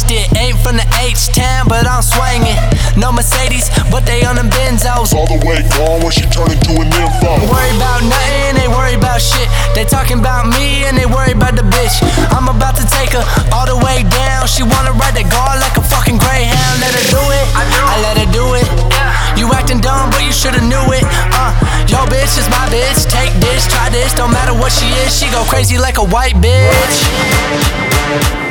it. Ain't from the H-Town, but I'm swinging. No Mercedes, but they on them Benzos. All the way gone when she turn into an info. Ain't worry about nothing, ain't worry about shit. They talking about me and they worry about the bitch. I'm about to take her all the way down. She wanna ride the guard like a fucking greyhound. Let her do it, I let her do it. You acting dumb, but you shoulda knew it. Yo bitch is my bitch. Take this, try this, don't matter what she is. She go crazy like a white bitch.